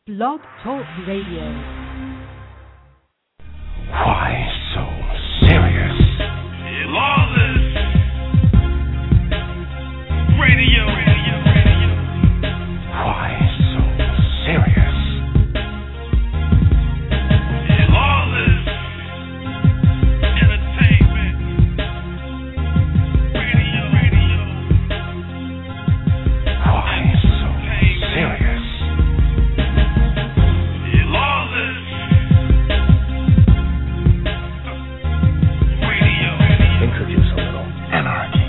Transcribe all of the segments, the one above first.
Blog Talk Radio. Why so serious? Lawless Radio. Why so serious? Lawless Entertainment Radio. Why so serious? Lawless Radio. Introduce a little anarchy.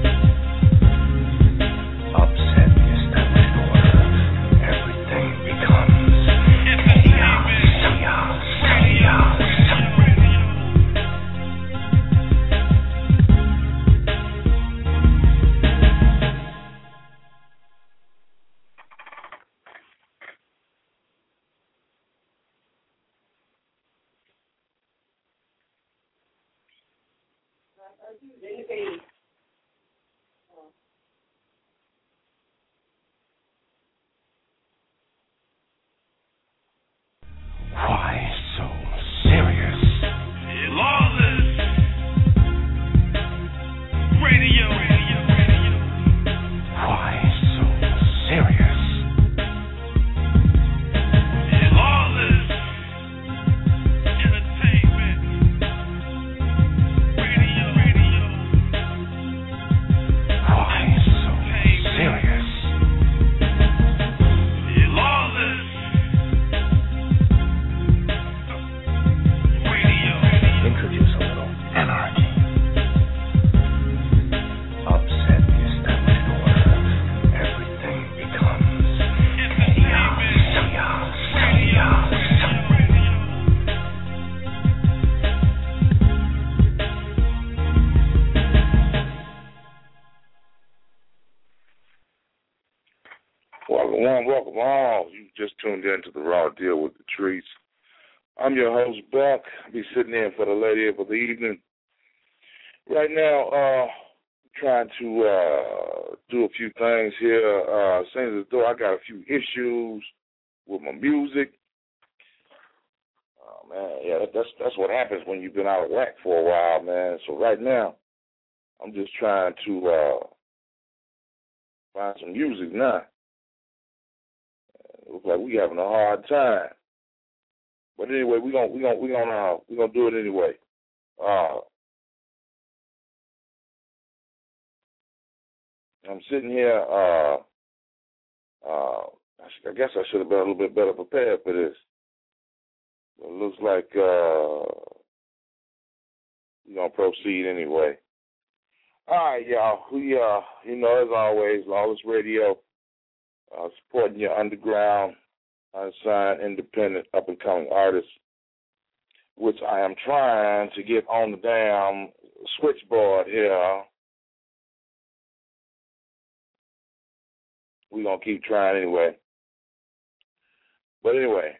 Upset the established order. Everything becomes chaos. Why so serious? Lawless Radio. Why so serious? Lawless Entertainment Radio. Why so serious? Lawless Radio. Introduce a little anarchy. Upset the established order. Everything becomes chaos. Welcome on. You just tuned in to the Raw Deal with the Treats. I'm your host, Buck. I'll be sitting in for the lady of the evening. Right now, trying to do a few things here. Seems as though I got a few issues with my music. Oh, man, yeah, that's what happens when you've been out of whack for a while, man. So right now, I'm just trying to find some music now. Looks like we having a hard time. But anyway, we gonna do it anyway. I'm sitting here. I guess I should have been a little bit better prepared for this. But it looks like we're gonna proceed anyway. All right, y'all. We as always, Lawless Radio, supporting your underground, unsigned, independent, up-and-coming artists, which I am trying to get on the damn switchboard here. We're going to keep trying anyway. But anyway,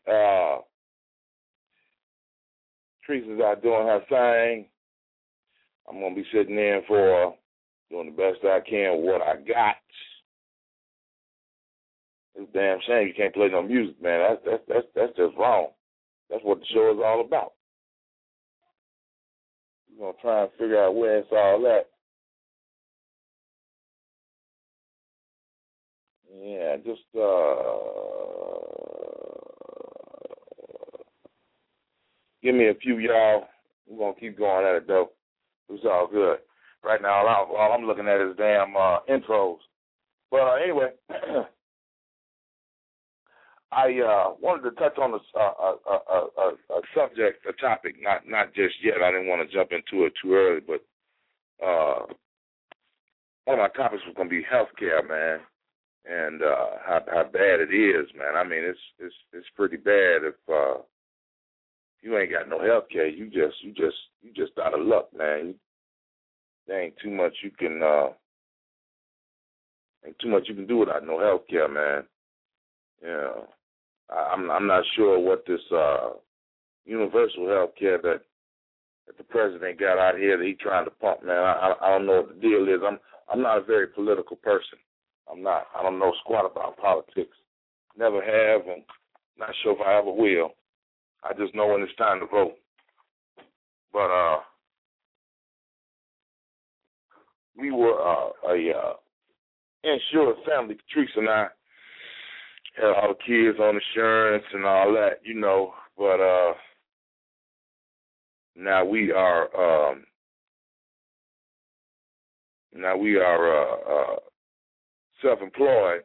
Teresa's out doing her thing. I'm going to be sitting in for doing the best I can with what I got. It's a damn shame you can't play no music, man. That's just wrong. That's what the show is all about. We're gonna try and figure out where it's all at. Yeah, just give me a few, y'all. We're gonna keep going at it though. It's all good. Right now, all I'm looking at is damn intros. But anyway. I wanted to touch on a subject, a topic, not just yet. I didn't want to jump into it too early, but one of my topics was going to be healthcare, man, and how bad it is, man. I mean, it's pretty bad if you ain't got no healthcare. You just out of luck, man. There ain't too much you can do without no healthcare, man. Yeah. I'm not sure what this universal health care that the president got out here that he's trying to pump, man. I don't know what the deal is. I'm not a very political person. I'm not. I don't know squat about politics. Never have and Not sure if I ever will. I just know when it's time to vote. But we were a insured family. Patrice and I had all the kids on insurance and all that, you know. But now we are self-employed.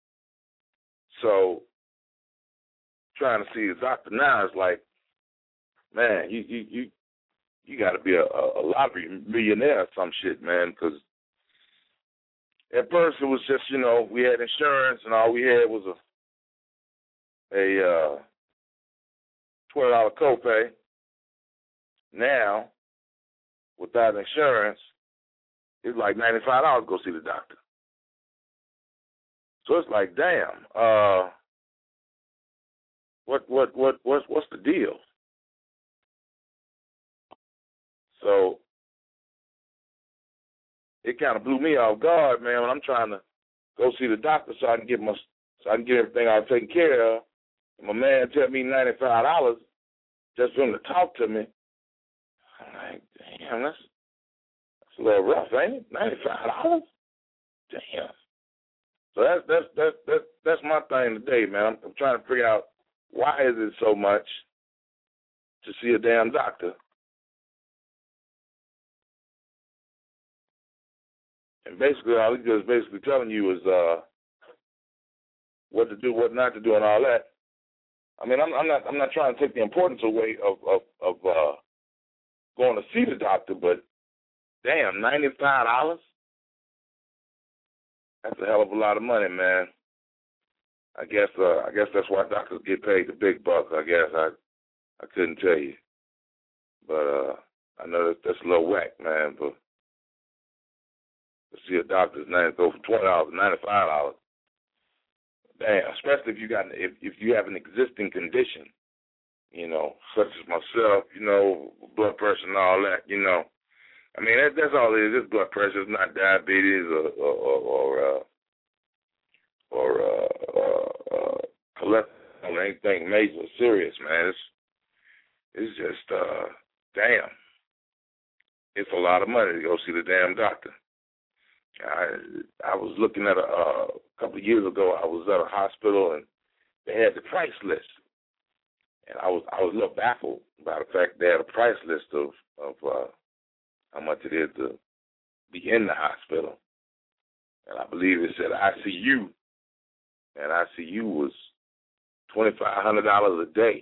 So trying to see a doctor now is like, man, you got to be a lottery millionaire or some shit, man, because at first it was just, you know, we had insurance and all we had was a $20 copay. Now, without insurance, it's like $95 to go see the doctor. So it's like, damn, what's the deal? So it kind of blew me off guard, man, when I'm trying to go see the doctor so I can get everything I've taken care of. And my man tell me $95 just for him to talk to me. I'm like, damn, that's a little rough, ain't it? $95? Damn. So that's my thing today, man. I'm trying to figure out why is it so much to see a damn doctor. And basically, all he's just basically telling you is what to do, what not to do, and all that. I mean, I'm not trying to take the importance away of going to see the doctor, but damn, $95? That's a hell of a lot of money, man. I guess that's why doctors get paid the big bucks. I guess I couldn't tell you, but I know that's a little whack, man. But to see a doctor's name go from $20 to $95. Damn, especially if you have an existing condition, you know, such as myself, you know, blood pressure and all that, you know. I mean, that's all it is. It's blood pressure. It's not diabetes or cholesterol or anything major or serious, man. It's just damn. It's a lot of money to go see the damn doctor. I was looking at a couple of years ago. I was at a hospital and they had the price list, and I was a little baffled by the fact they had a price list of how much it is to be in the hospital. And I believe it said ICU, and ICU was $2,500 a day.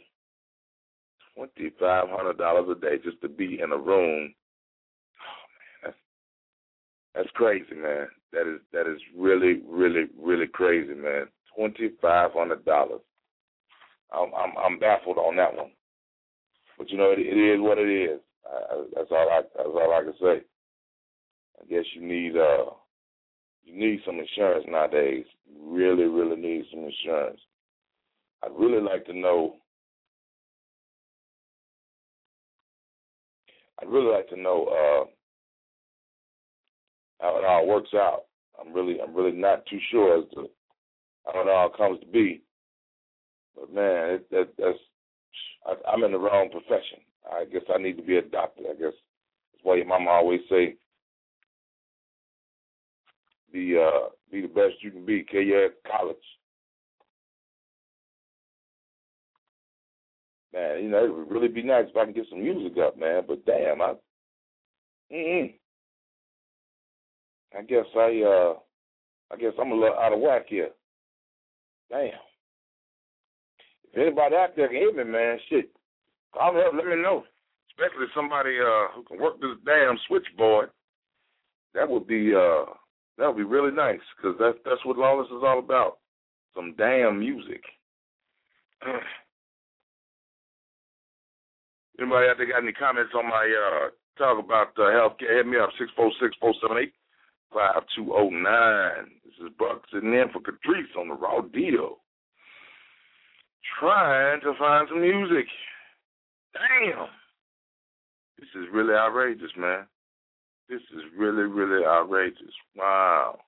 $2,500 a day just to be in a room. Oh man, that's crazy, man. That is really, really, really crazy, man. $2,500. I'm baffled on that one. But you know, it is what it is. That's all I can say. I guess you need some insurance nowadays. You really, really need some insurance. I'd really like to know. How it all works out. I'm really not too sure as to how it all comes to be. But man, I'm in the wrong profession. I guess I need to be a doctor. I guess that's why your mama always say, be the best you can be. Till you're at college. Man, you know, it would really be nice if I can get some music up, man. But damn, I guess I'm a little out of whack here. Damn. If anybody out there can hear me, man, shit, call me up, let me know. Especially somebody who can work this damn switchboard. That would be really nice, because that's what Lawless is all about. Some damn music. Anybody out there got any comments on my talk about healthcare? Hit me up, 646-478-5209. This is Buck sitting in for Catrice on the Raw Deal. Trying to find some music. Damn. This is really outrageous, man. This is really, really outrageous. Wow.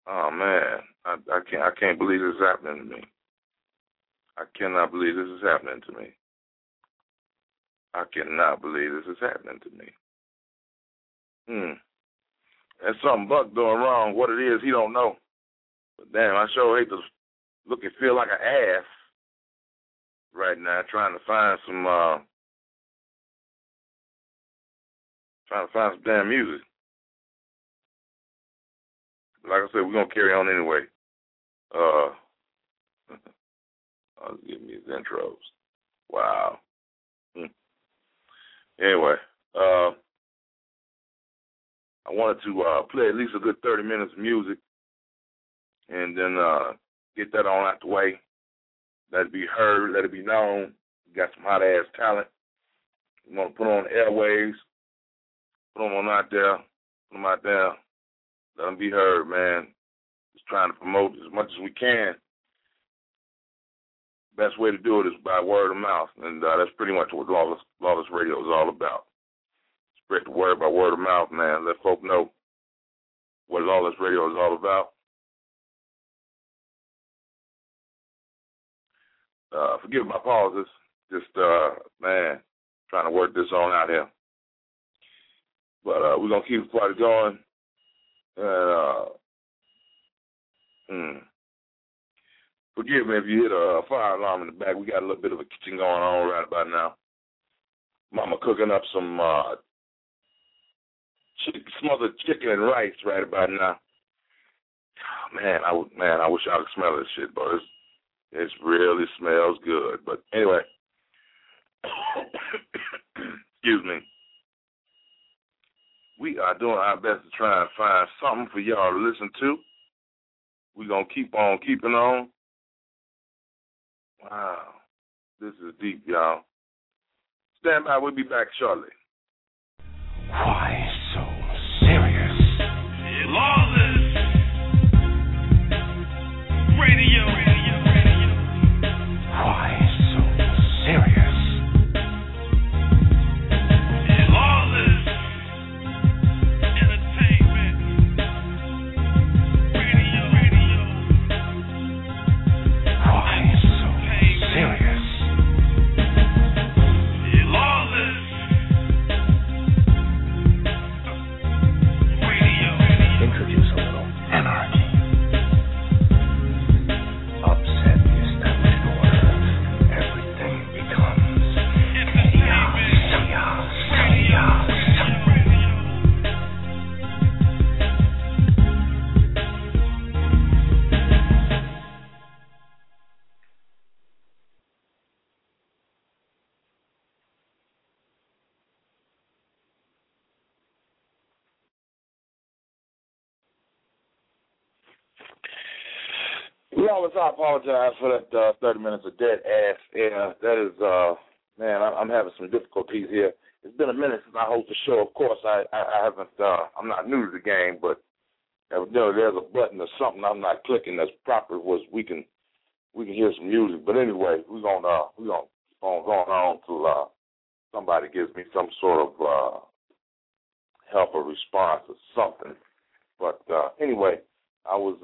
Oh man, I can't believe this is happening to me. I cannot believe this is happening to me. I cannot believe this is happening to me. There's something Buck doing wrong. What it is, he don't know. But damn, I sure hate to look and feel like an ass right now, trying to find some damn music. Like I said, we're gonna carry on anyway. I'll give me his intros. Wow. Anyway, I wanted to play at least a good 30 minutes of music and then get that on out the way. Let it be heard, let it be known. We got some hot-ass talent. We want to put on the airwaves, put them on out there, put them out there, let them be heard, man. Just trying to promote as much as we can. Best way to do it is by word of mouth, and that's pretty much what Lawless Radio is all about. Spread the word by word of mouth, man. Let folk know what Lawless Radio is all about. Forgive my pauses. Just, man, trying to work this on out here. But we're going to keep the party going. Forgive me if you hit a fire alarm in the back. We got a little bit of a kitchen going on right about now. Mama cooking up some smothered chicken and rice right about now. Man, I wish I could smell this shit, but it really smells good. But anyway, excuse me. We are doing our best to try and find something for y'all to listen to. We're going to keep on keeping on. Wow. This is deep, y'all. Stand by. We'll be back shortly. Why so serious? Lawless Radio. Why so serious? Lawless Entertainment Radio. Why so serious? Lawless Radio. Introduce a little anarchy. Upset the established order. Everything becomes chaos. Lawless, I apologize for that 30 minutes of dead ass air. That is, man, I'm having some difficulties here. It's been a minute since I hosted the show. Of course, I haven't, I'm not new to the game, but evidently there's a button or something I'm not clicking that's proper was we can hear some music. But anyway, we're gonna keep on going on till somebody gives me some sort of help or response or something. But anyway, I was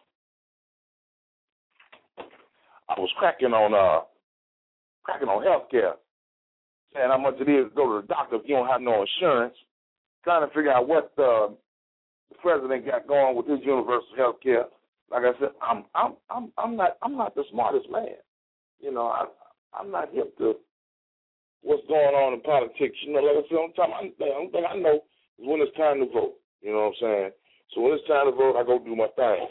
cracking on healthcare, saying how much it is to go to the doctor if you don't have no insurance. Trying to figure out what the president got going with his universal healthcare. Like I said, I'm not the smartest man. You know, I'm not hip to what's going on in politics. You know, like I said, the only thing I know is when it's time to vote. You know what I'm saying? So when it's time to vote, I go do my thing.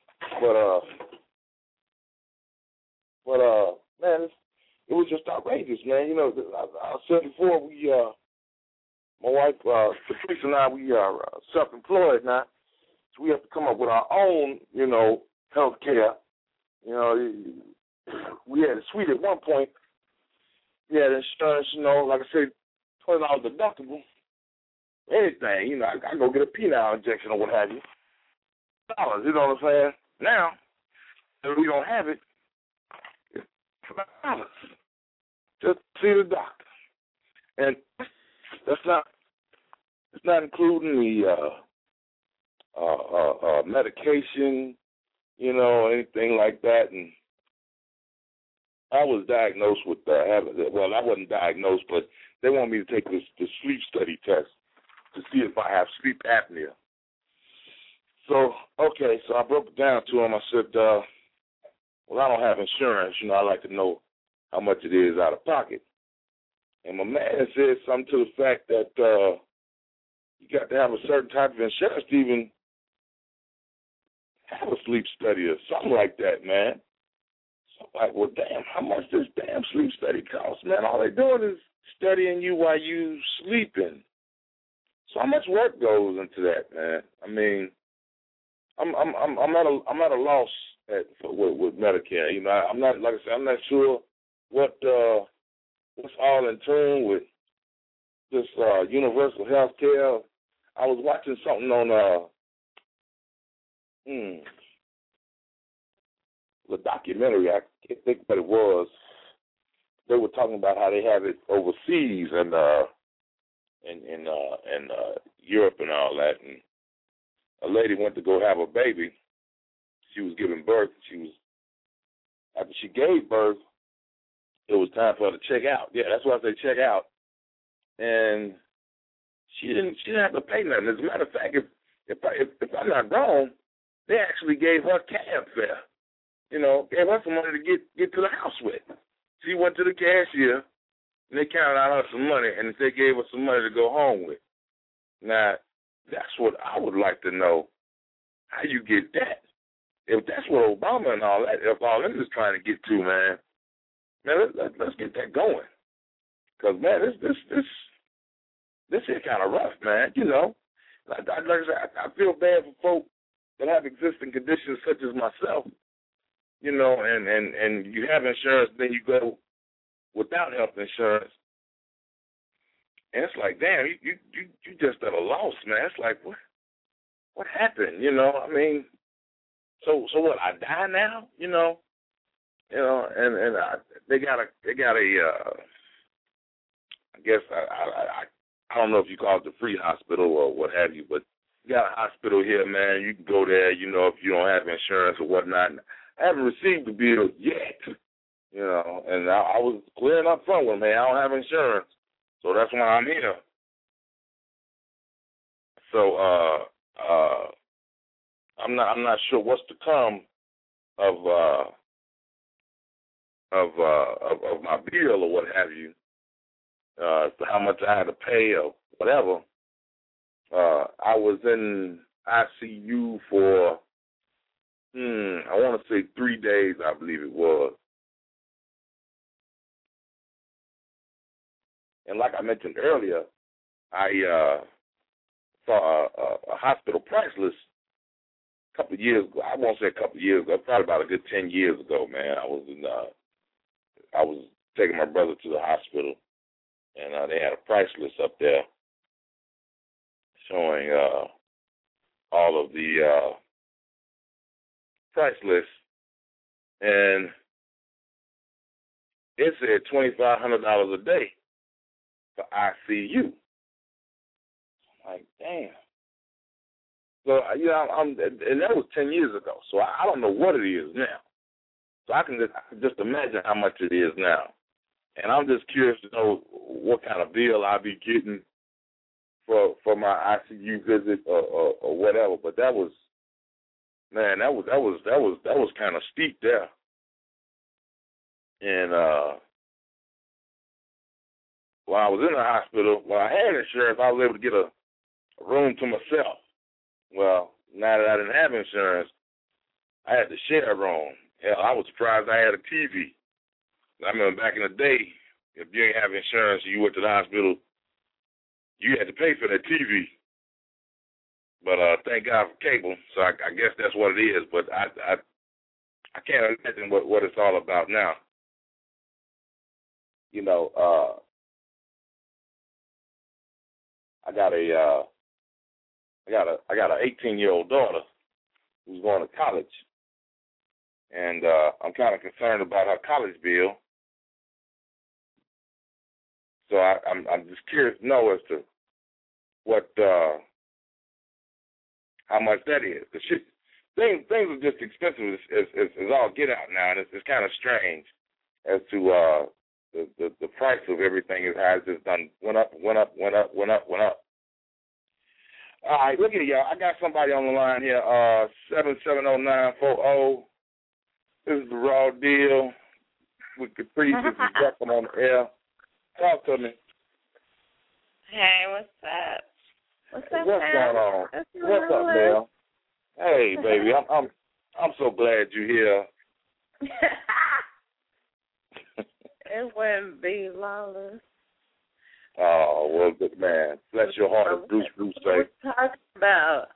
But man, it was just outrageous, man. You know, I said before, my wife, Patrice and I, we are self-employed now, so we have to come up with our own, you know, health care. You know, we had a suite at one point. We had insurance, you know, like I said, $20 deductible, anything. You know, I go get a penile injection or what have you. Dollars, you know what I'm saying? Now, if we don't have it, $5 just see the doctor, and it's not including medication, anything like that. And I was diagnosed with I wasn't diagnosed, but they want me to take this sleep study test to see if I have sleep apnea. So I broke it down to him. I said, well, I don't have insurance. I like to know how much it is out of pocket. And my man said something to the fact that you got to have a certain type of insurance to even have a sleep study or something like that, man. So I'm like, well, damn, how much does damn sleep study cost, man? All they doing is studying you while you sleeping. So how much work goes into that, man? I mean, I'm at a loss with Medicare. I'm not, like I said, I'm not sure what's all in tune with this universal health care. I was watching something on the documentary. I can't think what it was. They were talking about how they have it overseas and in Europe and all that. And a lady went to go have a baby. She was giving birth. After she gave birth, it was time for her to check out. Yeah, that's why I say check out. And she didn't have to pay nothing. As a matter of fact, if I'm not wrong, they actually gave her cab fare. Gave her some money to get to the house with. She went to the cashier, and they counted out her some money, and they gave her some money to go home with. Now, that's what I would like to know, how you get that. If that's what Obama and all that, if all this is trying to get to, man, let's get that going. Because, man, this is kind of rough, man, Like I said, I feel bad for folk that have existing conditions such as myself, and you have insurance, then you go without health insurance. And it's like, damn, you just at a loss, man. It's like, what happened? I mean, so what? I die now, and they got a I guess I don't know if you call it the free hospital or what have you, but you got a hospital here, man. You can go there, if you don't have insurance or whatnot. I haven't received the bill yet, and I was clearing up front with them, man. I don't have insurance, so that's why I'm here. So I'm not sure what's to come of my bill or what have you, how much I had to pay or whatever. I was in ICU for I want to say 3 days, I believe it was. And like I mentioned earlier, I saw a hospital price list a couple of years ago. I won't say a couple of years ago, probably about a good 10 years ago, man. I was taking my brother to the hospital, and they had a price list up there showing all of the price lists, and it said $2,500 a day for ICU. I'm like, damn. So, and that was 10 years ago, so I don't know what it is now. So I can just imagine how much it is now. And I'm just curious to know what kind of bill I'll be getting for my ICU visit or whatever. But that was, man, that was kind of steep there. And while I was in the hospital, when I had insurance, I was able to get a room to myself. Well, now that I didn't have insurance, I had to share a room. Hell, I was surprised I had a TV. I remember back in the day, if you didn't have insurance and you went to the hospital, you had to pay for that TV. But thank God for cable, so I guess that's what it is. But I can't imagine what it's all about now. I got an 18-year-old daughter who's going to college, and I'm kind of concerned about her college bill. So I'm just curious to know as to what how much that is. The shit, things are just expensive as all get out now, and it's kind of strange as to the price of everything is how it's just done went up. All right, look at it, y'all. I got somebody on the line here, 770940. This is the Raw Deal with Caprice. This is Beckham on the air. Talk to me. Hey, what's up? What's up, What's going on? What's up, Mel? Hey, baby, I'm so glad you're here. It wouldn't be Lawless. Oh, well, good man. Bless your heart, as Bruce say. We're talking about,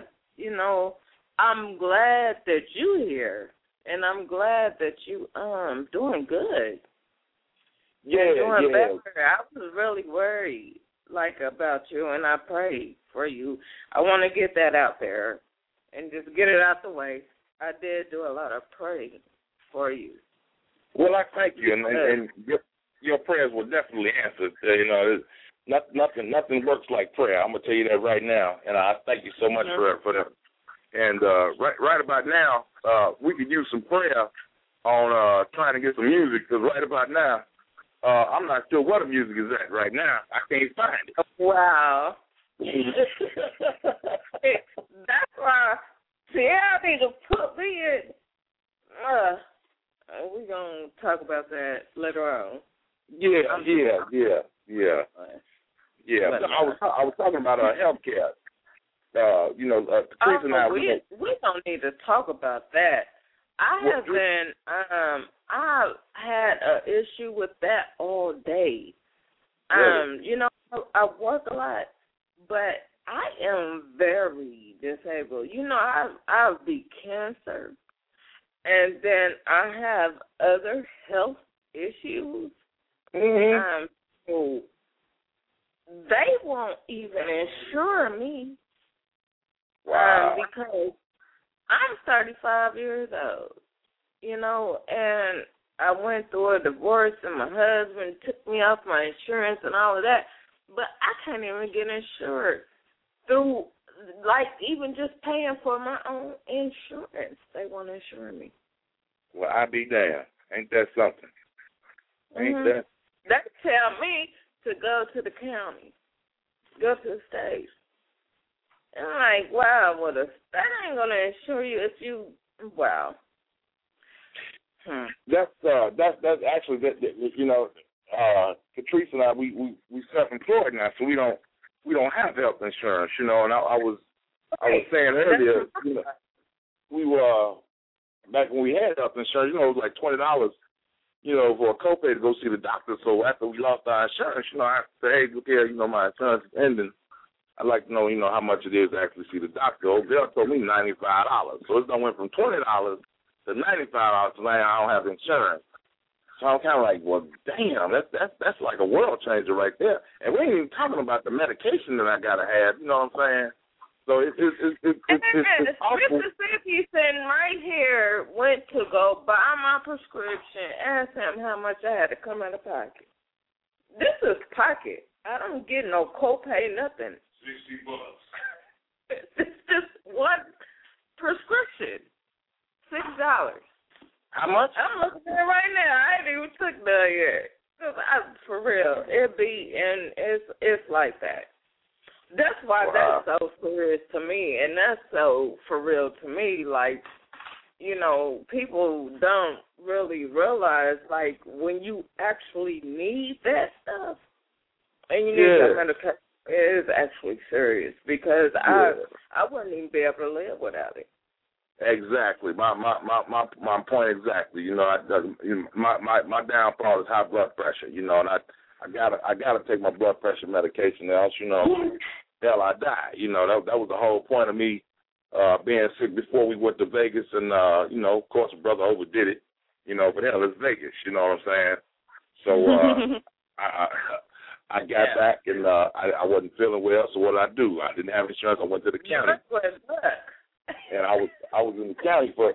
I'm glad that you're here, and I'm glad that you doing good. Yeah. Better. I was really worried, about you, and I prayed for you. I want to get that out there and just get it out the way. I did do a lot of praying for you. Well, I thank you, and your prayers were definitely answered. Nothing works like prayer. I'm gonna tell you that right now, and I thank you so much for that. And right about now, we could use some prayer on trying to get some music, because right about now, I'm not sure what the music is at right now. I can't find it. Wow. That's why. See, I need to put me in. We're going to talk about that later on. Yeah. I was talking about healthcare. Patrice and I. We don't need to talk about that. I've had an issue with that all day. Really? I work a lot, but I am very disabled. I'll be cancer, and then I have other health issues. Mm-hmm. So they won't even insure me. Wow. Because I'm 35 years old, and I went through a divorce, and my husband took me off my insurance and all of that, but I can't even get insured through, even just paying for my own insurance. They won't insure me. Well, I be damned. Ain't that something? Ain't that? They tell me to go to the county, go to the state. And I'm like, wow, that ain't going to insure you if you, wow. That's actually, Catrice and I, we self-employed now, so we don't have health insurance, and I was saying earlier, we were, back when we had health insurance, it was like $20, for a copay to go see the doctor. So after we lost our insurance, I said, hey, look here, my insurance is ending. I'd like to know, how much it is to actually see the doctor. Odell told me $95. So it's went from $20 to $95 to now I don't have insurance. So I'm kind of like, well, damn, that's like a world changer right there. And we ain't even talking about the medication that I got to have, you know what I'm saying? So it's awful. Mississippi sitting right here went to go buy my prescription, asked him how much I had to come out of pocket. This is pocket. I don't get no copay, nothing. $60. It's just one prescription. $6. How much? I'm looking at it right now. I ain't even took none yet. For real, it's like that. That's why that's so serious to me, and that's so for real to me. People don't really realize, when you actually need that stuff, and you need that medication, it is actually serious, because I wouldn't even be able to live without it. Exactly. My point exactly. My downfall is high blood pressure. And I gotta take my blood pressure medication, else hell I die. That was the whole point of me being sick before we went to Vegas, and of course, brother overdid it. But hell, it's Vegas. You know what I'm saying? So I got back, and I wasn't feeling well. So what did I do? I didn't have insurance. I went to the county. And I was in the county for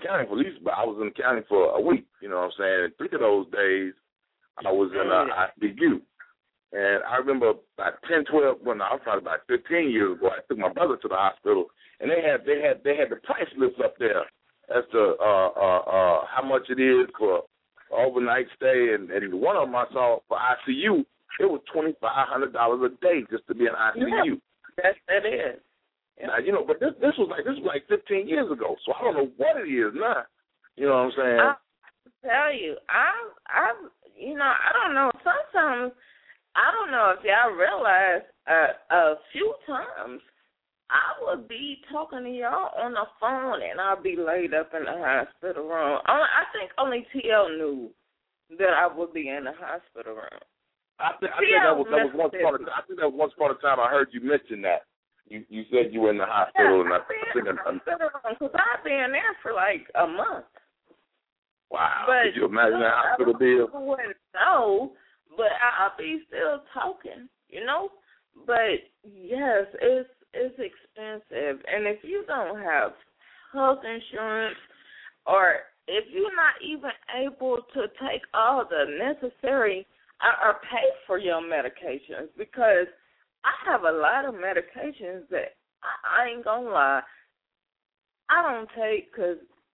a week, you know what I'm saying? 3 of those days I was in ICU. And I remember about 10, 12, I was probably about 15 years ago, I took my brother to the hospital, and they had the price list up there as to how much it is for overnight stay, and one of them I saw for ICU, it was $2,500 a day just to be in ICU. Yeah, that is. Yeah. Now, you know, but this was like 15 years ago, so I don't know what it is now. You know what I'm saying? I'll tell you, I don't know. Sometimes I don't know if y'all realize a few times I would be talking to y'all on the phone and I'll be laid up in the hospital room. I think only TL knew that I would be in the hospital room. I think that was once upon a time I heard you mention that. You said you were in the hospital, and I think because I've been there for like a month. Wow! But could you imagine that hospital bill? No, but I'll be still talking, you know. But yes, it's expensive, and if you don't have health insurance, or if you're not even able to take all the necessary or pay for your medications, because I have a lot of medications that I ain't gonna lie, I don't take because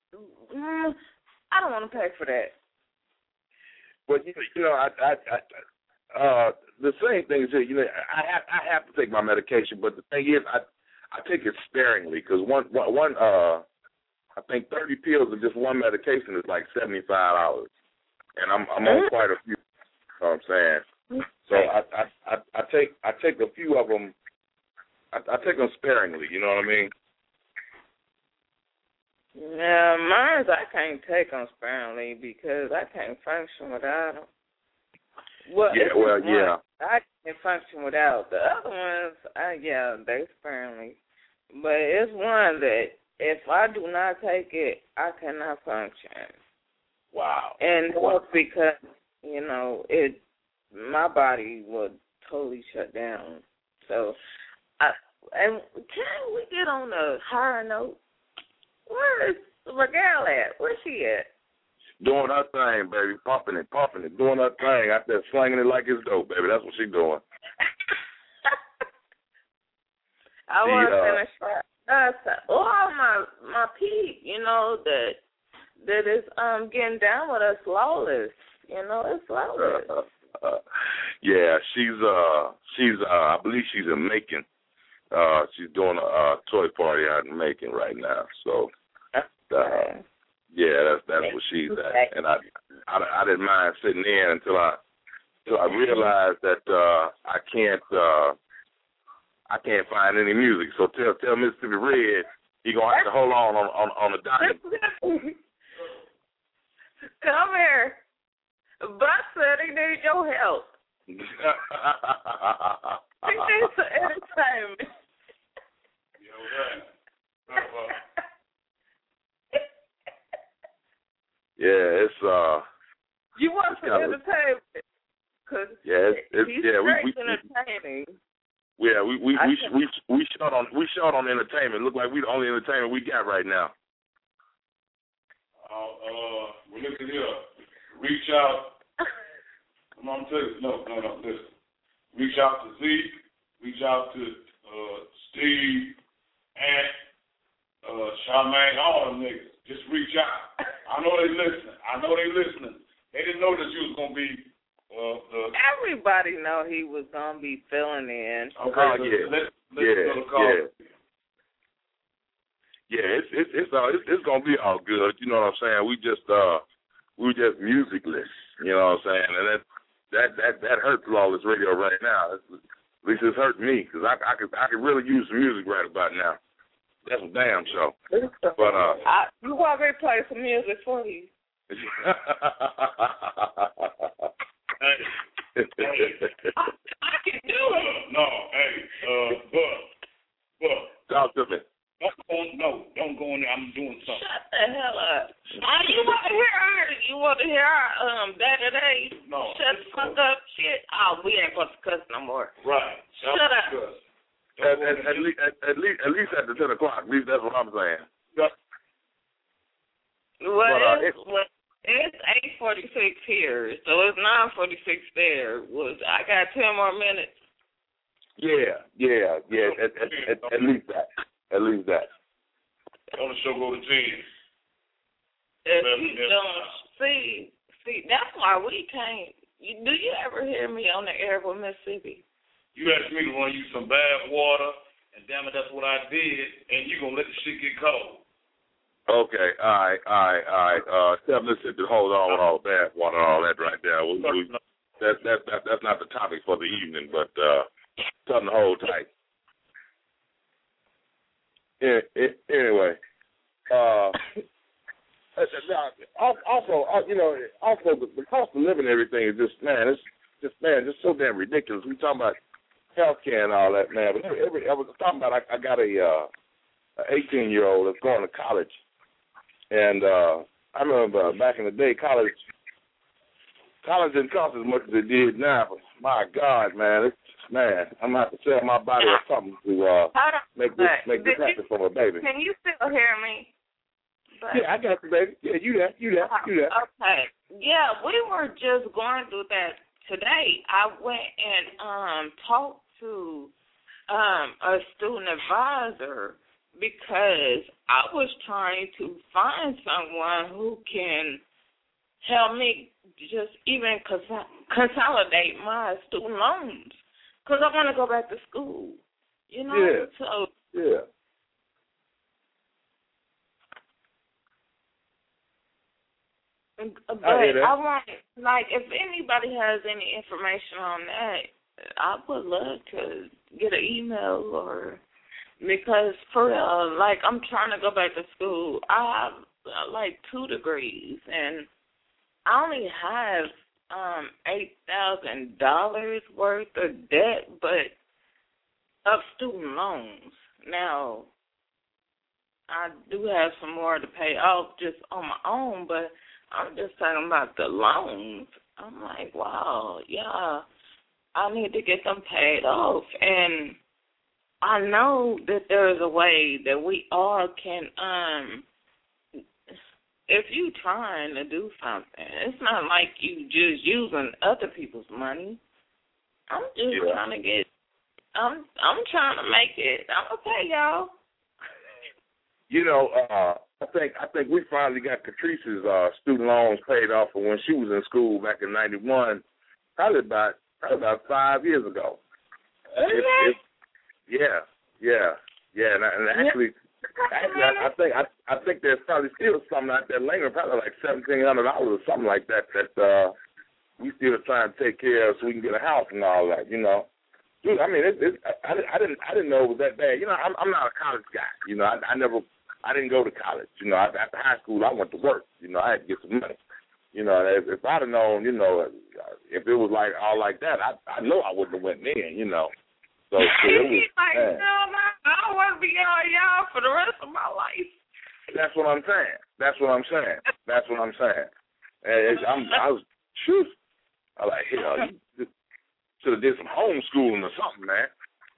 I don't want to pay for that. But you know, the same thing is that, you know, I have to take my medication, but the thing is, I take it sparingly, because one I think 30 pills of just one medication is like $75, and I'm on quite a few. You know what I'm saying? So I take a few of them. I take them sparingly. You know what I mean? Yeah, mine I can't take them sparingly because I can't function without them. Yeah. I can't function without the other ones. They sparingly, but it's one that if I do not take it, I cannot function. Wow. And that's because, you know, my body will totally shut down. So, and can we get on a higher note? Where is Miguel at? Where's she at? Doing her thing, baby. Pumping it. Doing her thing. Out there slinging it like it's dope, baby. That's what she's doing. I want to finish all my peep, you know, that is getting down with us, Lawless. You know, it's Lawless. Yeah, she's I believe she's in Macon. She's doing a toy party out in Macon right now. So, yeah, that's where she's at. And I didn't mind sitting in until I realized that I can't find any music. So tell Mississippi Red he gonna have to hold on the docket. Come here. Buck said he needs your help. He needs some entertainment. Yeah, it's you want some entertainment? Cause he's entertaining. Yeah, we short on entertainment. Look like we the only entertainment we got right now. Well, listen here. Reach out. I'm telling you, no, listen. Reach out to Zeke. Reach out to Steve, Ant, Charmaine, all them niggas. Just reach out. I know they listening. They didn't know that you was gonna be. Everybody know he was gonna be filling in. Okay, it's gonna be all good. You know what I'm saying? We just musicless. You know what I'm saying? And that hurts Lawless Radio right now. At least it's hurt me because I could really use some music right about now. That's a damn show. But you want me to play some music for you? I can do it. No, hey, Buck. Talk to me. Don't go in there. I'm doing something. Shut the hell up. You want to hear our day-to-day? No. Shut the fuck up shit. Oh, we ain't supposed to cuss no more. Right. Shut up. At least at the 10 o'clock. At least that's what I'm saying. Yep. Well, it's 8:46 here, so it's 9:46 there. I got 10 more minutes. Yeah. At least that. the show go to 10. If you don't see, that's why we can't. Do you ever hear me on the air with Mississippi? You asked me to run you some bad water, and damn it, that's what I did, and you going to let the shit get cold. Okay, all right. Steph, listen, hold on with all the bad water and all that right there. That's not the topic for the evening, but something to hold tight. Anyway, also the cost of living and everything is just so damn ridiculous. We talking about healthcare and all that, man. But I was talking about I got a 18-year-old that's going to college, and I remember back in the day, college didn't cost as much as it did now. But my God, man, I'm gonna have to sell my body or something to make this happen for my baby. Can you still hear me? Yeah, I got you, baby. Yeah, you there. Okay. Yeah, we were just going through that today. I went and talked to a student advisor because I was trying to find someone who can help me just even consolidate my student loans because I want to go back to school. You know? Yeah. So, yeah. But I want, like, if anybody has any information on that, I would love to get an email or, because for real, like, I'm trying to go back to school. I have, like, 2 degrees, and I only have $8,000 worth of debt, but of student loans. Now, I do have some more to pay off just on my own, but I'm just talking about the loans. I'm like, wow, yeah, I need to get them paid off. And I know that there is a way that we all can, if you trying to do something, it's not like you just using other people's money. I'm just trying to get, I'm trying to make it. I'm okay, y'all. You know, I think we finally got Catrice's student loans paid off for when she was in school back in '91, probably about 5 years ago. And actually, I think there's probably still something out there lingering, probably like $1,700 or something like that we still trying to take care of so we can get a house and all that. You know, dude, I mean, I didn't know it was that bad. You know, I'm not a college guy. You know, I didn't go to college. You know, after high school, I went to work. You know, I had to get some money. You know, if I'd have known, you know, if it was like all like that, I know I wouldn't have went in. You know, so it was like, no, I don't want to be on y'all for the rest of my life. That's what I'm saying. And I was like, hell, you should have did some homeschooling or something, man.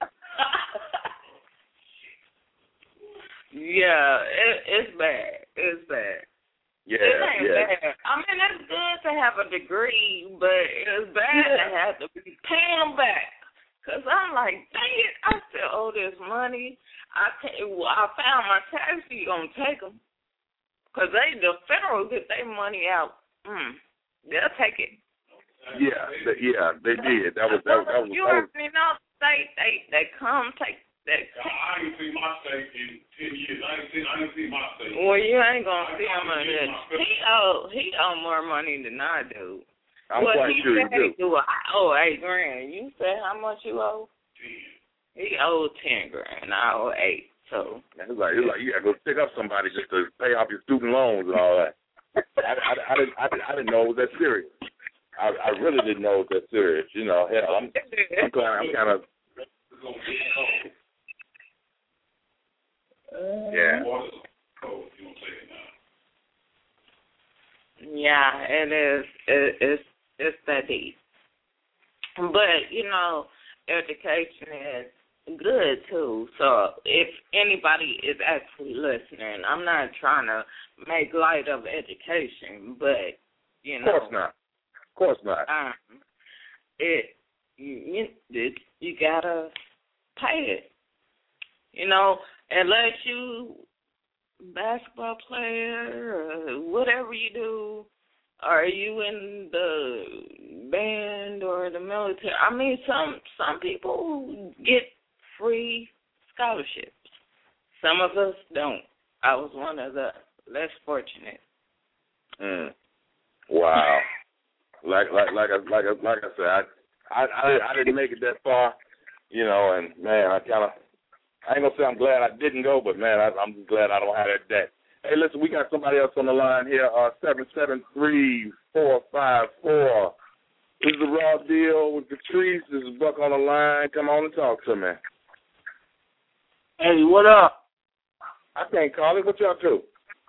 Yeah, it's bad. It's bad. Yeah, it ain't bad. I mean, it's good to have a degree, but it's bad to have to be paying them back. Because I'm like, dang it, I still owe this money. I found my tax fee going to take them. Because the federal get their money out. They'll take it. Yeah, they did. That was. You already know, they come take. I ain't seen my state in 10 years. I ain't seen my state. Well, you ain't gonna see him on this. He owe more money than I do. I'm quite sure you do. I owe $8,000. You said how much you owe? 10. He owed $10,000. I owe $8,000. So it's like you gotta go pick up somebody just to pay off your student loans and all that. I didn't know it was that serious. I really didn't know it was that serious. You know, hell, I'm kind of. Yeah. Yeah, it is. It's that deep. But, you know, education is good, too. So if anybody is actually listening, I'm not trying to make light of education, but, you know. Of course not. You got to pay it. You know, unless you basketball player or whatever you do? Are you in the band or the military? I mean, some people get free scholarships. Some of us don't. I was one of the less fortunate. Wow. Like I said, I didn't make it that far, you know, and man, I ain't gonna say I'm glad I didn't go, but man, I'm just glad I don't have that debt. Hey, listen, we got somebody else on the line here, 773-454. This is the Raw Deal with Patrice. This is Buck on the line. Come on and talk to me. Hey, what up? I can't call it. What you up to?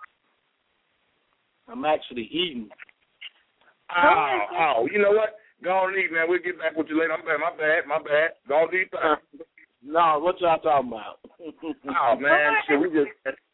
I'm actually eating. Oh, you know what? Go on and eat, man. We'll get back with you later. My bad. Go on and eat. No, what y'all talking about? Oh, man. Shit, we just...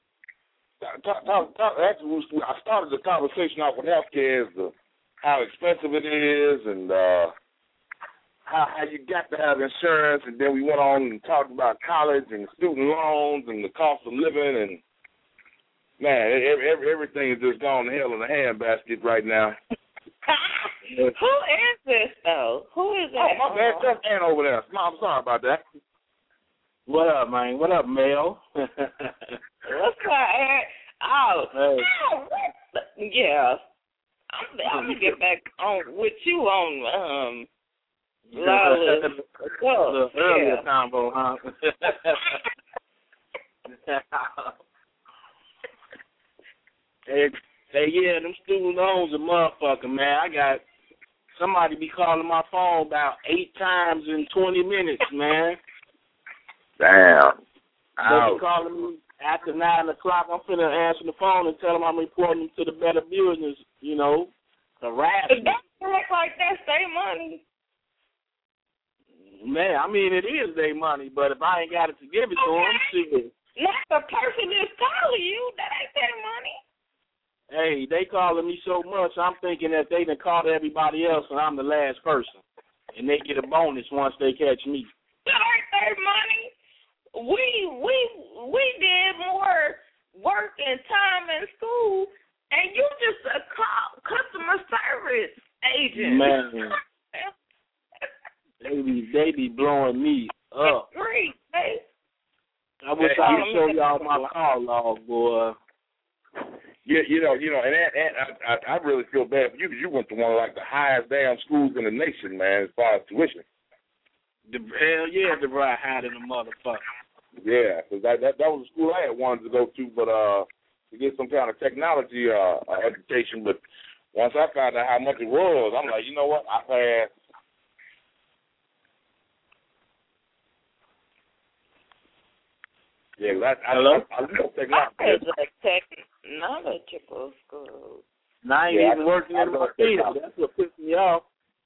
Actually, I started the conversation off with healthcare, how expensive it is, and how you got to have insurance, and then we went on and talked about college and student loans and the cost of living, and man, everything is just gone to hell in a handbasket right now. Who is this though? Who is that? Oh, my bad, that's Ann over there. I'm sorry about that. What up, man? What up, Mel? What's up, Ann? Oh, hey. Yeah. I'm gonna get back on with you on the earlier combo, huh? Hey, yeah, them student loans a motherfucker, man. I got somebody be calling my phone about 8 times in 20 minutes, man. Damn. They be calling me after 9 o'clock. I'm finna answer the phone and tell them I'm reporting to the Better Business, you know, harassment. Don't act like that's their money. Man, I mean, it is their money, but if I ain't got it to give it to them, shit. Not the person that's calling you. That ain't their money. Hey, they calling me so much, I'm thinking that they done called everybody else and I'm the last person. And they get a bonus once they catch me. That ain't their money. We did more work and time in school, and you just a customer service agent. Man, they be blowing me up. Great, hey. I wish I could show y'all my call log, boy. Yeah, you know, and I really feel bad for you because you went to one of like the highest damn schools in the nation, man, as far as tuition. Hell yeah, the right higher than a motherfucker. Yeah, because that was the school I had wanted to go to, but to get some kind of technology education. But once I found out how much it was, I'm like, you know what? I passed. Yeah, I love technology. I like technological school. And I ain't even working in my field. That's what pissed me off.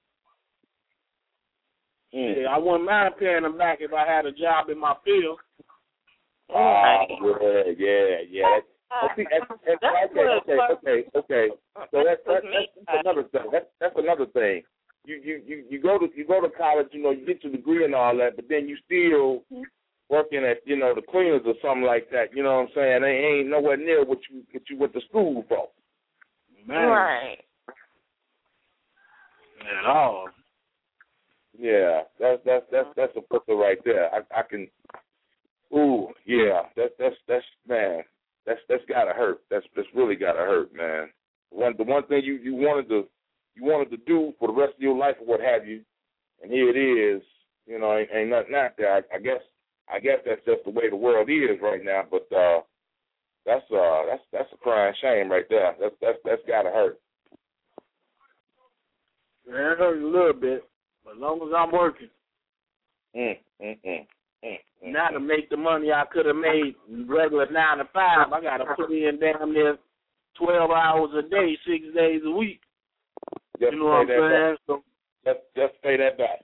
Yeah, I wouldn't mind paying them back if I had a job in my field. Yeah. Okay. So that's another thing. That's another thing. You go to college, you know, you get your degree and all that, but then you still working at, you know, the cleaners or something like that. You know what I'm saying? They ain't nowhere near what you went to school for. Man. Right. At all. Yeah, that's a pussy right there. I can. Ooh, yeah, that's man, that's gotta hurt. That's really gotta hurt, man. The one thing you wanted to do for the rest of your life or what have you, and here it is. You know, ain't nothing out there. I guess that's just the way the world is right now. But that's a crying shame right there. That's gotta hurt. Yeah, it hurts a little bit, but as long as I'm working. Now to make the money I could have made regular 9 to 5, I gotta put in damn near 12 hours a day, 6 days a week. Just you know what I'm saying? So, just pay that back.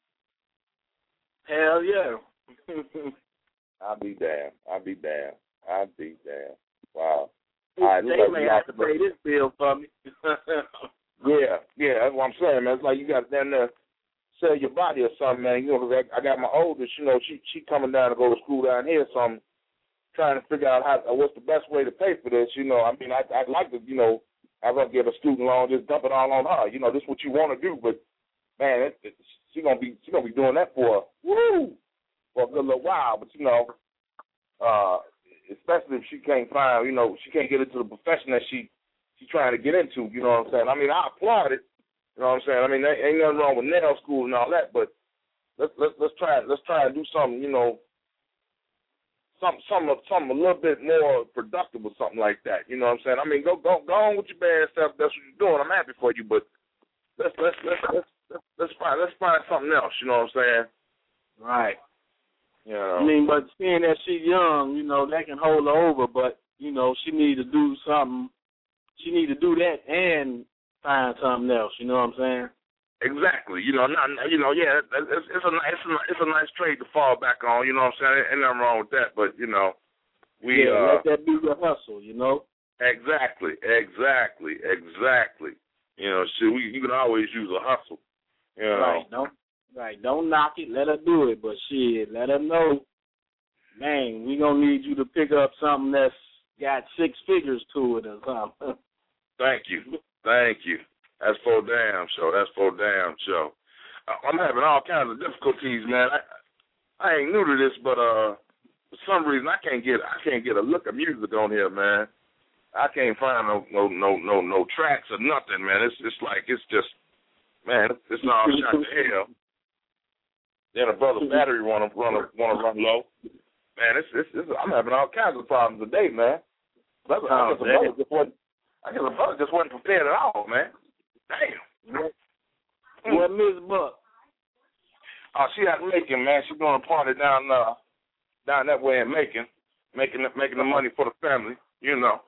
Hell yeah. I'll be damned. Wow. All right, they may have to pay this bill for me. Yeah, that's what I'm saying, man. It's like you got down there sell your body or something, man. You know, I got my oldest, you know, she coming down to go to school down here or something. trying to figure out what's the best way to pay for this. You know, I mean, I'd like to, you know, if I get a student loan, just dump it all on her. You know, this is what you want to do, but man, she's gonna be doing that for a good little while. But you know, especially if she can't find, you know, she can't get into the profession that she's trying to get into. You know what I'm saying? I mean, I applaud it. You know what I'm saying? I mean, there ain't nothing wrong with nail school and all that, but let's try and do something, you know, something a little bit more productive or something like that. You know what I'm saying? I mean, go on with your bad stuff. That's what you're doing. I'm happy for you, but let's find something else. You know what I'm saying? Right. Yeah. I mean, but seeing that she's young, you know, that can hold her over. But you know, she need to do something. She need to do that and find something else. You know what I'm saying? Exactly. You know, yeah, it's a nice trade to fall back on. You know what I'm saying? Ain't nothing wrong with that. But you know, let that be your hustle. You know. Exactly. You know, you can always use a hustle. You know? Don't knock it. Let her do it. But shit, let her know, man, we gonna need you to pick up something that's got 6 figures to it or something. Thank you. That's for damn show. I'm having all kinds of difficulties, man. I ain't new to this, but for some reason I can't get a look of music on here, man. I can't find no tracks or nothing, man. It's just all shot to hell. Then a brother's battery wanna run low. Man, I'm having all kinds of problems today, man. I guess a brother just wasn't prepared at all, man. Damn. What Miss Buck? Oh, she out in Macon, man. She's doing a party down that way in Macon, making the money for the family, you know.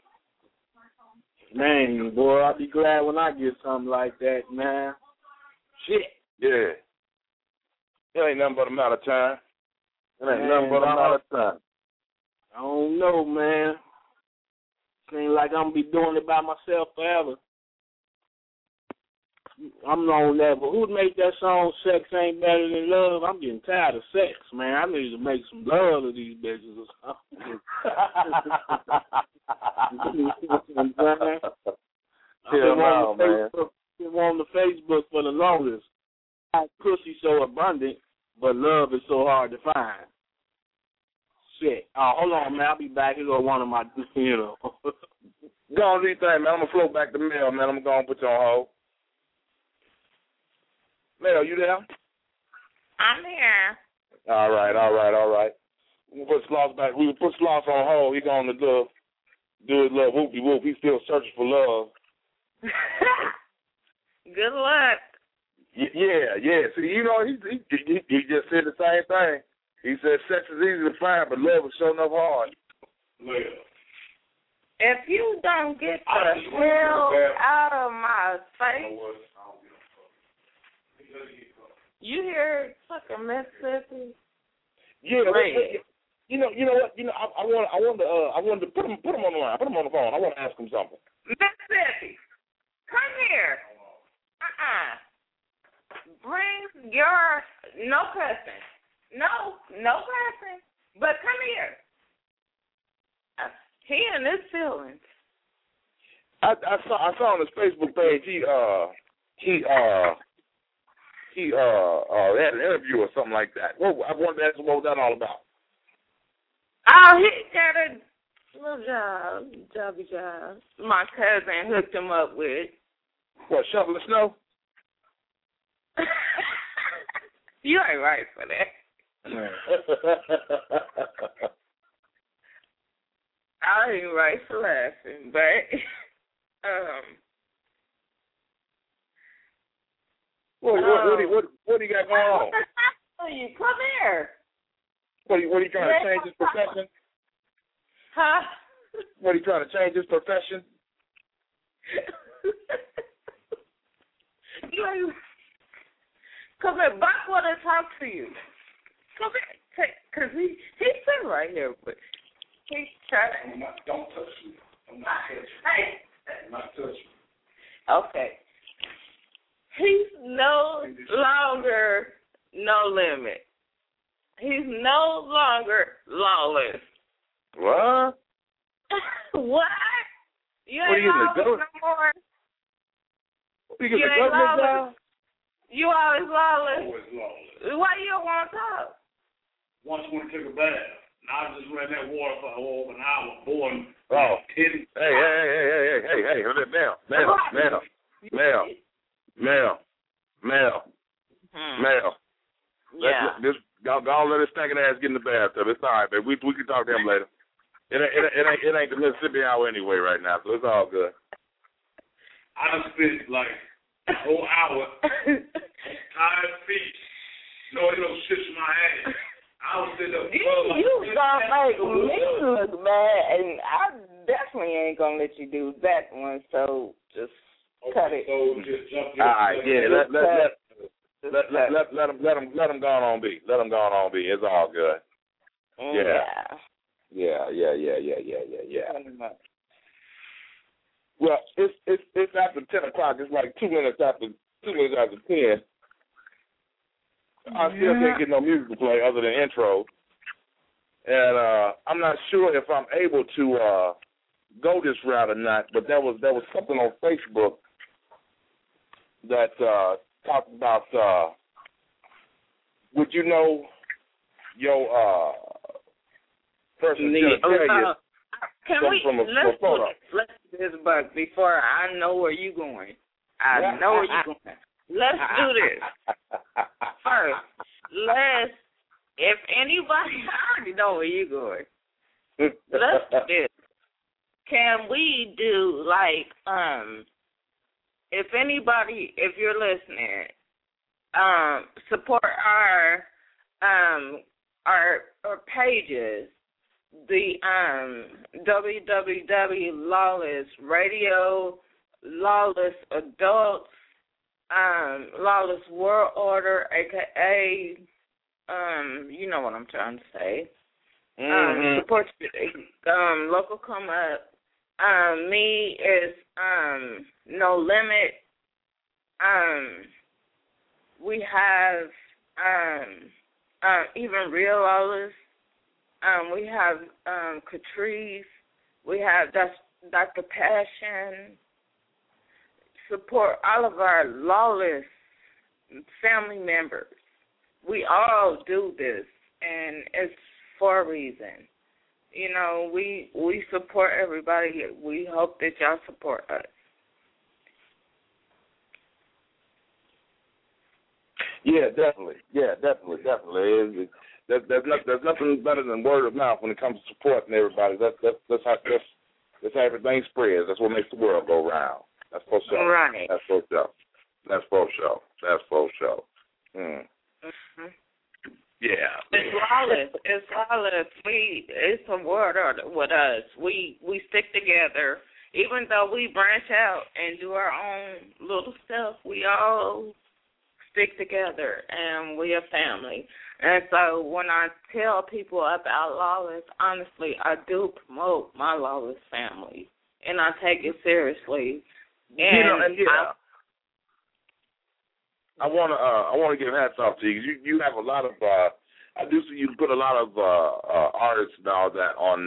Man, boy, I'll be glad when I get something like that, man. Shit. Yeah. It ain't nothing but a matter of time. I don't know, man. Seems like I'm going to be doing it by myself forever. I'm on that, but who'd make that song, Sex Ain't Better Than Love? I'm getting tired of sex, man. I need to make some love to these bitches or something. I've been on the Facebook for the longest. Pussy so abundant, but love is so hard to find. Shit. Hold on, man. I'll be back. Here go one of my, you know. Go on, do your thing, man. I'm going to float back the mail, man. I'm going to put you on hold. Mel, you there? I'm here. All right. We put Sloss back. We put Sloss on hold. He going to do his little whoopie whoop. He's still searching for love. Good luck. Yeah. See, you know, he just said the same thing. He said sex is easy to find, but love is sure enough hard. Well, if you don't get the hell out of my face, you hear fucking Mississippi? Yeah, wait. You know what? I wanted to put him on the line. Put him on the phone. I want to ask him something. Mississippi, come here. Bring your no cussing. No cussing. But come here. He in his feelings. I saw on his Facebook page he had an interview or something like that. Well, I wanted to ask him what was that all about. Oh, he got a little job. My cousin hooked him up with. What, shoveling snow? You ain't right for that. I ain't right for laughing, but What do you got going on? You come here. What are you trying to change his profession? Huh? What are you trying to change his profession? Come here, Buck want to talk to you. Come here, because he's sitting right here, but he's trying. Don't touch me. I'm not touching. Hey. I'm not touching. Okay. He's no longer no limit. He's no longer lawless. What? What? You ain't lawless no more? You get the government down? You always lawless? Always lawless. Why you don't want to talk? Once I went to take a bath. Now I just ran that water for over an hour, born. Oh. 10. Hey, Mel. Yeah. Go let his stinking ass get in the bathtub. It's all right, baby. We can talk to him later. It ain't the Mississippi hour anyway right now, so it's all good. I done spent like a whole hour tired feet. No shit in my hand. I was sitting up. You gonna make me look bad, and I definitely ain't gonna let you do that one. So just cut it. So just jump in. All right, yeah. Let him go on be. Let him go on be. It's all good. Yeah. Well, it's after 10 o'clock. It's like 2 minutes after 10. I still can't get no music to play other than intro. And I'm not sure if I'm able to go this route or not, but there was something on Facebook that talked about would you know your person can we let's do this, but before I know where you going. I know where you going. Let's do this. First, if anybody, I already know where you're going. Let's do this. Can we do if anybody, if you're listening, support our pages, the www.lawless radio, lawless adults, lawless world order, aka you know what I'm trying to say. Support local come up. Me is No Limit. We have even Real Lawless. We have Catrice. We have Dr. Passion. Support all of our lawless family members. We all do this, and it's for a reason. You know, we support everybody. We hope that y'all support us. Yeah, definitely. There's nothing better than word of mouth when it comes to supporting everybody. That's how everything spreads. That's what makes the world go round. That's for sure. Right. That's for sure. Mm-hmm. Yeah. It's lawless. It's a word with us. We stick together. Even though we branch out and do our own little stuff, we all stick together, and we a family. And so when I tell people about lawless, honestly, I do promote my lawless family, and I take it seriously. And I want to give hats off to you. You have a lot of I do see you put a lot of artists and all that on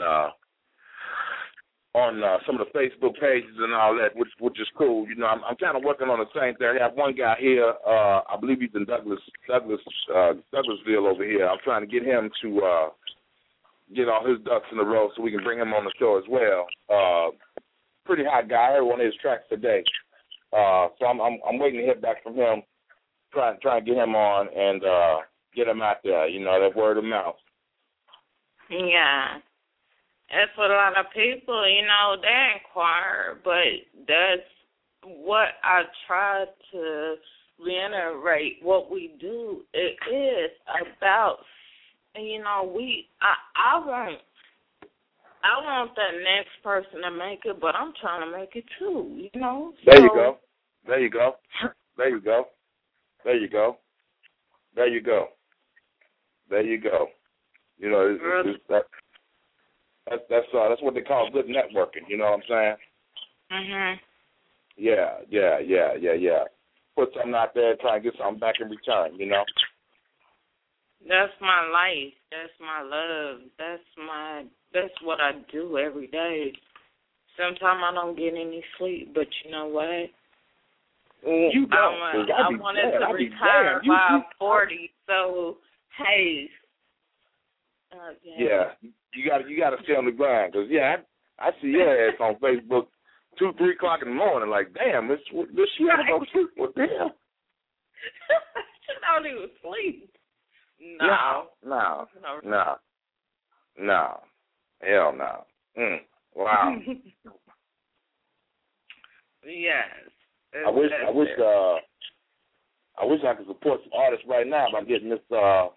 some of the Facebook pages and all that, which is cool. You know, I'm kind of working on the same thing. I have one guy here. I believe he's in Douglasville over here. I'm trying to get him to get all his ducks in a row so we can bring him on the show as well. Pretty hot guy. I heard one of his tracks today. So I'm waiting to hear back from him. Trying to get him on and get him out there. You know, that word of mouth. Yeah. It's a lot of people, you know, they inquire, but that's what I try to reiterate. What we do, it is about, you know, I want that next person to make it, but I'm trying to make it too, you know. There you go. You know, that's what they call good networking. You know what I'm saying? Mhm. Yeah. Put something out there, try and get something back in return. You know. That's my life. That's my love. That's what I do every day. Sometimes I don't get any sleep, but you know what? You don't. I wanted to retire by 40, so hey. Yeah, you got to stay on the grind, because I see your ass on Facebook 2-3 o'clock in the morning. Like, damn, this she had to go sleep. What the hell? She don't even sleep. No. Hell no. Wow. Yes. I wish I could support some artists right now by getting us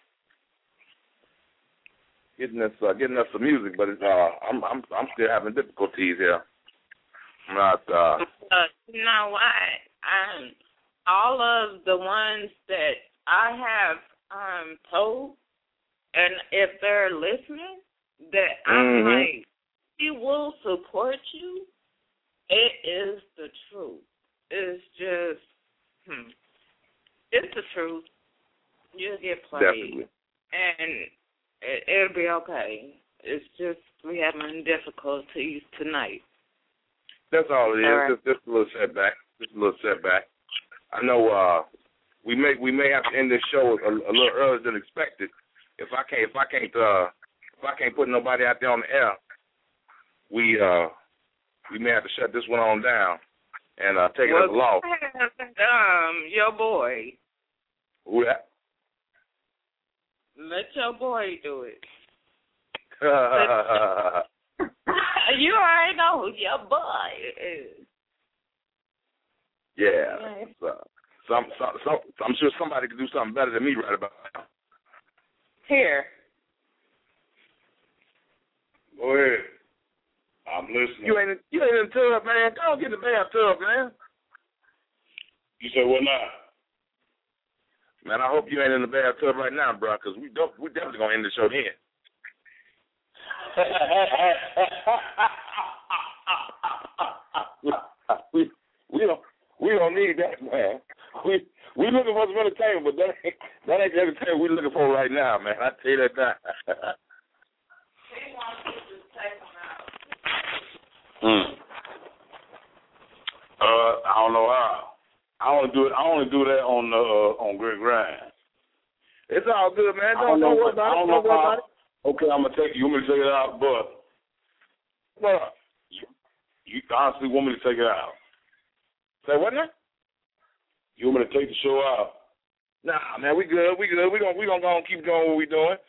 some music, but it's, I'm still having difficulties here. I'm not. You know what? All of the ones that I have told, and if they're listening, that I'm like, he will support you. It is the truth. It's just, it's the truth. You'll get played. Definitely. And it'll be okay. It's just we having difficulties tonight. That's all it is. Just a little setback. I know we may have to end this show a little earlier than expected. If I can't put nobody out there on the air, we may have to shut this one on down and take it as a loss. Your boy. Who that? Let your boy do it. You already know who your boy is. Yeah. So I'm sure somebody could do something better than me right about now. Here. Go ahead. I'm listening. You ain't in the tub, man. Go get in the bathtub, man. You said what now? Man, I hope you ain't in the bathtub right now, bro, because we definitely gonna end the show then. we don't need that, man. We looking for some entertainment, but that ain't the entertainment we looking for right now, man. I tell you that now. I don't know how. I only do that on Great Grind. It's all good, man. Don't worry about it. Okay, I'm gonna take you. You want me to take it out, but you honestly want me to take it out? Say what now? You want me to take the show out? Nah, man, we good. We gonna go and keep doing what we doing.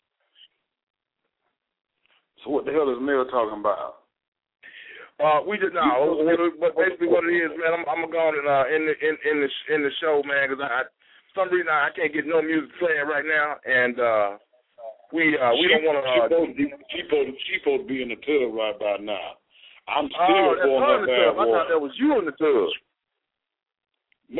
So what the hell is Mel talking about? We just but basically what it is, man. I'm gonna go on and in the show, man, because for some reason I can't get no music playing right now, and we don't want to. She supposed to be in the tub right by now. I'm still going that bad water. I thought that was you in the tub. No,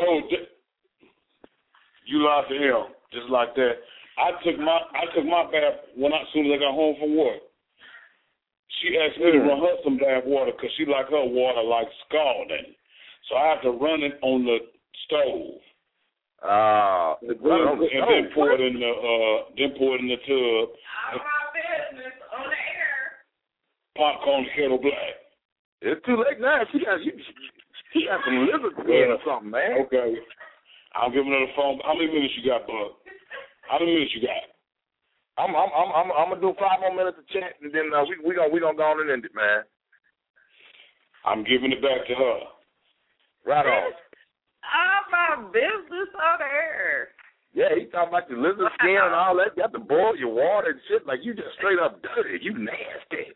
you lied to him just like that. I took my bath as soon as I got home from work. She asked me to run her some bath water because she like her water like scalding. So I have to run it on the stove. And then pour it in the tub. Out of my business on the air. Popcorn kettle black. It's too late now. She got some liver skin or something, man. Okay. I'll give her the phone. How many minutes you got, Bud? How many minutes you got? I'm gonna do 5 more minutes of chat, and then we gonna go on and end it, man. I'm giving it back to her. Right on. Out of my business on the air. Yeah, he talking about your lizard skin and all that. You have to boil your water and shit. Like, you just straight up dirty. You nasty.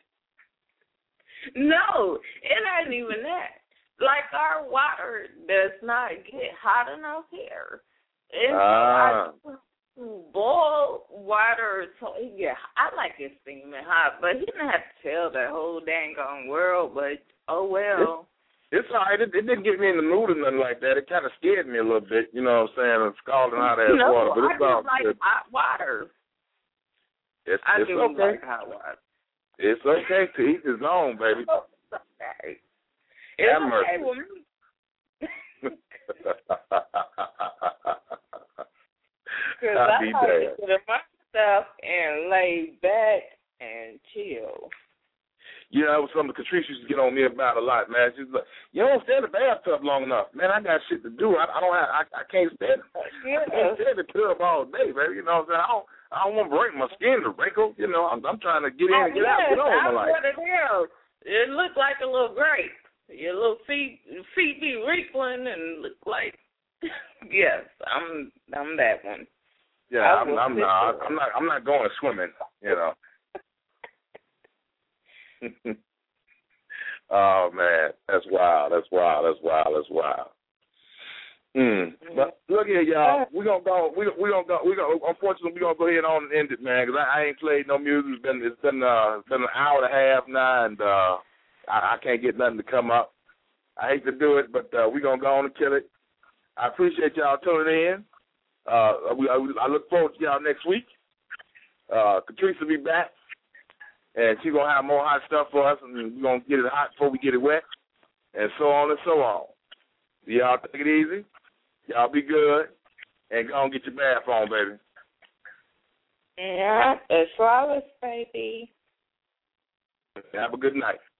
No, it ain't even that. Like, our water does not get hot enough here. I boil water so it get. I like it steaming hot, but he didn't have to tell the whole dang on world. But oh well. It's all right. It didn't get me in the mood or nothing like that. It kind of scared me a little bit, you know what I'm saying, and scalding hot ass water. But it's all like good. Hot water. It's do okay. like hot water. It's okay to each his own, baby. Okay. It's okay with me. Because I like to put in my stuff and lay back and chill. Yeah, that was something Catrice used to get on me about a lot, man. She's like, "You don't stay in the bathtub long enough, man. I got shit to do. I can't stand. I can't stay in the tub all day, baby. You know what I'm saying? I don't want to break my skin to wrinkle. You know, I'm trying to get in and get out. Get on with my life." What it is. It looked like a little grape. Your little feet be wrinkling and look like. Yes, I'm that one. Yeah, I'm not going swimming. You know. Oh man, that's wild. But look here, y'all. We're gonna go. Unfortunately, we're gonna go ahead on and end it, man, because I ain't played no music. It's been an hour and a half now, and I can't get nothing to come up. I hate to do it, but we're gonna go on and kill it. I appreciate y'all tuning in. I look forward to y'all next week. Catrice will be back. And she's going to have more hot stuff for us, and we're going to get it hot before we get it wet, and so on and so on. Y'all take it easy. Y'all be good, and go and get your bath on, baby. Yeah, it's flawless, baby. Have a good night.